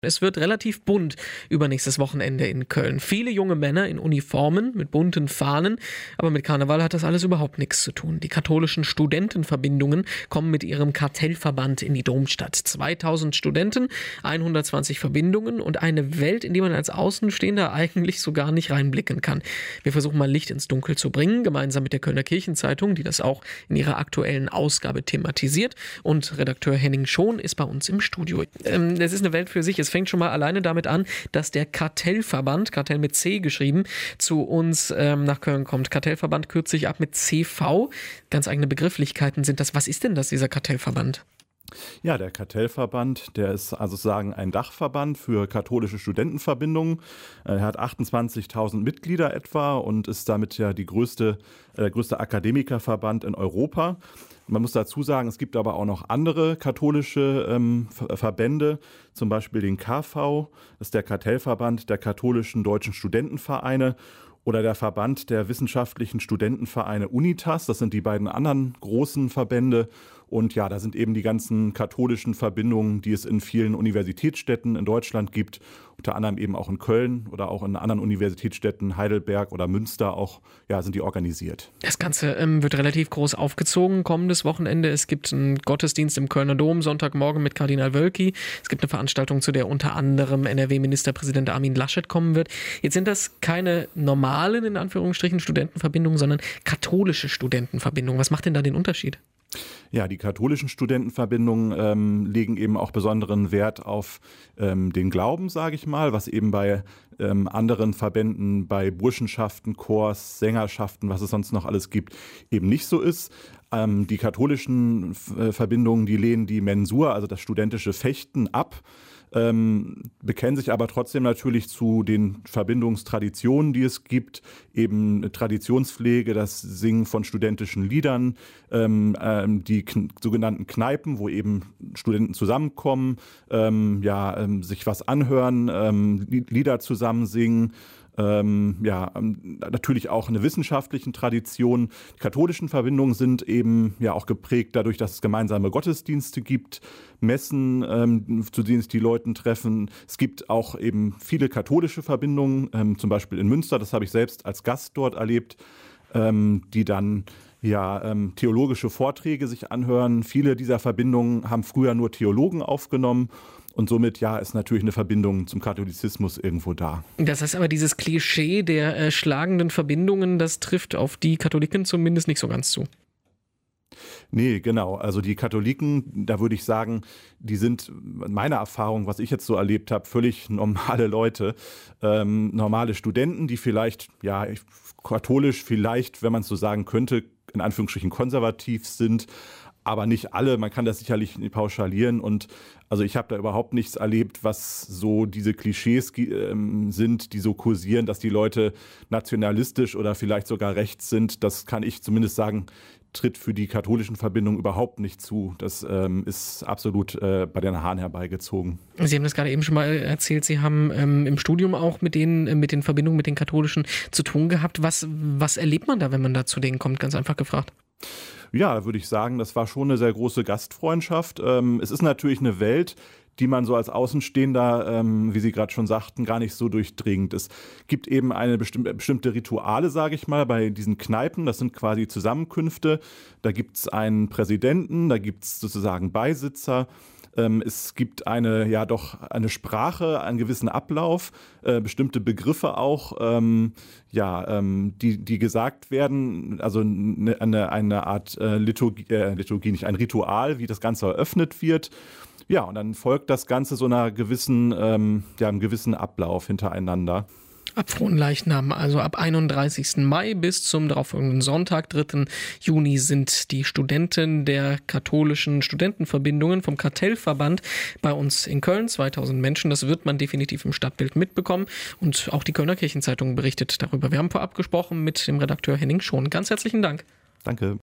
Es wird relativ bunt übernächstes Wochenende in Köln. Viele junge Männer in Uniformen mit bunten Fahnen, aber mit Karneval hat das alles überhaupt nichts zu tun. Die katholischen Studentenverbindungen kommen mit ihrem Kartellverband in die Domstadt. 2000 Studenten, 120 Verbindungen und eine Welt, in die man als Außenstehender eigentlich so gar nicht reinblicken kann. Wir versuchen mal Licht ins Dunkel zu bringen, gemeinsam mit der Kölner Kirchenzeitung, die das auch in ihrer aktuellen Ausgabe thematisiert. Und Redakteur Henning Schon ist bei uns im Studio. Es ist eine Welt für sich. Es fängt schon mal alleine damit an, dass der Kartellverband, Kartell mit C geschrieben, zu uns nach Köln kommt. Kartellverband kürzt sich ab mit CV. Ganz eigene Begrifflichkeiten sind das. Was ist denn das, dieser Kartellverband? Ja, der Kartellverband, der ist also sozusagen ein Dachverband für katholische Studentenverbindungen. Er hat 28.000 Mitglieder etwa und ist damit ja der größte Akademikerverband in Europa. Man muss dazu sagen, es gibt aber auch noch andere katholische Verbände, zum Beispiel den KV, das ist der Kartellverband der katholischen deutschen Studentenvereine, oder der Verband der wissenschaftlichen Studentenvereine Unitas. Das sind die beiden anderen großen Verbände. Und ja, da sind eben die ganzen katholischen Verbindungen, die es in vielen Universitätsstädten in Deutschland gibt, unter anderem eben auch in Köln oder auch in anderen Universitätsstädten, Heidelberg oder Münster auch, ja, sind die organisiert. Das Ganze wird relativ groß aufgezogen kommendes Wochenende. Es gibt einen Gottesdienst im Kölner Dom, Sonntagmorgen mit Kardinal Wölki. Es gibt eine Veranstaltung, zu der unter anderem NRW-Ministerpräsident Armin Laschet kommen wird. Jetzt sind das keine normalen, in Anführungsstrichen, Studentenverbindungen, sondern katholische Studentenverbindungen. Was macht denn da den Unterschied? Ja, die katholischen Studentenverbindungen legen eben auch besonderen Wert auf den Glauben, sage ich mal, was eben bei anderen Verbänden, bei Burschenschaften, Chors, Sängerschaften, was es sonst noch alles gibt, eben nicht so ist. Die katholischen Verbindungen, die lehnen die Mensur, also das studentische Fechten, ab. Bekennen sich aber trotzdem natürlich zu den Verbindungstraditionen, die es gibt, eben Traditionspflege, das Singen von studentischen Liedern, die sogenannten Kneipen, wo eben Studenten zusammenkommen, sich was anhören, Lieder zusammen singen. Natürlich auch eine wissenschaftlichen Tradition. Die katholischen Verbindungen sind eben ja auch geprägt dadurch, dass es gemeinsame Gottesdienste gibt, Messen, zu denen sich die Leute treffen. Es gibt auch eben viele katholische Verbindungen, zum Beispiel in Münster, das habe ich selbst als Gast dort erlebt, die dann theologische Vorträge sich anhören. Viele dieser Verbindungen haben früher nur Theologen aufgenommen. Und somit, ja, ist natürlich eine Verbindung zum Katholizismus irgendwo da. Das heißt aber, dieses Klischee der schlagenden Verbindungen, das trifft auf die Katholiken zumindest nicht so ganz zu. Nee, genau. Also die Katholiken, da würde ich sagen, die sind meiner Erfahrung, was ich jetzt so erlebt habe, völlig normale Leute, normale Studenten, die vielleicht, ja, katholisch vielleicht, wenn man es so sagen könnte, in Anführungsstrichen konservativ sind, aber nicht alle. Man kann das sicherlich nicht pauschalieren und also ich habe da überhaupt nichts erlebt, was so diese Klischees sind, die so kursieren, dass die Leute nationalistisch oder vielleicht sogar rechts sind. Das kann ich zumindest sagen, tritt für die katholischen Verbindungen überhaupt nicht zu. Das ist absolut bei den Haaren herbeigezogen. Sie haben das gerade eben schon mal erzählt, Sie haben im Studium auch mit den Verbindungen mit den Katholischen zu tun gehabt. Was erlebt man da, wenn man da zu denen kommt? Ganz einfach gefragt. Ja, da würde ich sagen, das war schon eine sehr große Gastfreundschaft. Es ist natürlich eine Welt, die man so als Außenstehender, wie Sie gerade schon sagten, gar nicht so durchdringt. Es gibt eben eine bestimmte Rituale, sage ich mal, bei diesen Kneipen. Das sind quasi Zusammenkünfte. Da gibt es einen Präsidenten, da gibt es sozusagen Beisitzer. Es gibt eine Sprache, einen gewissen Ablauf, bestimmte Begriffe auch, die gesagt werden, also eine Art Liturgie, nicht ein Ritual, wie das Ganze eröffnet wird. Ja, und dann folgt das Ganze so einem gewissen Ablauf hintereinander. Ab Fronleichnam, also ab 31. Mai bis zum darauffolgenden Sonntag, 3. Juni, sind die Studenten der katholischen Studentenverbindungen vom Kartellverband bei uns in Köln. 2000 Menschen, das wird man definitiv im Stadtbild mitbekommen. Und auch die Kölner Kirchenzeitung berichtet darüber. Wir haben vorab gesprochen mit dem Redakteur Henning Schon. Ganz herzlichen Dank. Danke.